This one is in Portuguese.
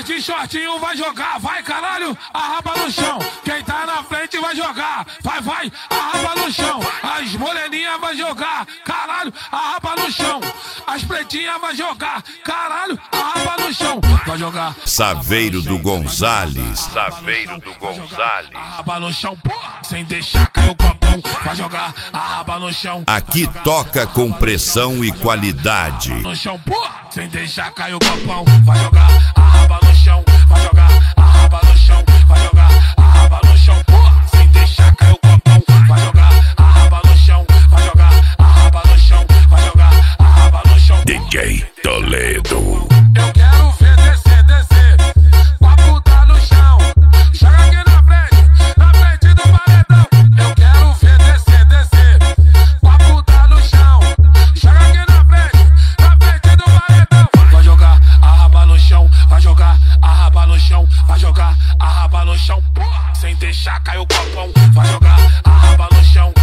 de shortinho vai jogar, vai caralho, arraba no chão. Quem tá na frente vai jogar, vai, arraba no chão. As moreninhas vai jogar, caralho, arraba no chão. As pretinhas vai jogar, caralho, arraba no chão. Vai jogar. Saveiro do Gonzales. Saveiro do Gonzales. Arraba no chão, porra, sem deixar cair o copão. Vai jogar, arraba no chão. Aqui toca com pressão e qualidade. No chão, porra, sem deixar cair o copão. Vai jogar, arraba no chão. Vai jogar, arraba no chão. Vai jogar, arraba no chão, porra, sem deixar cair o copão. Vai jogar, arraba no chão. Vai jogar, arraba no chão. Vai jogar, arraba no chão. DJ Toledo. Eu quero ver descer, com a puta no chão. Joga aqui na frente do paredão. Eu quero ver descer, com a puta no chão. Joga aqui na frente do paredão. Vai jogar, arraba no chão. Vai jogar, arraba no chão. Vai jogar, arraba no chão, porra, sem deixar cair o copão. Vai jogar, arraba no chão.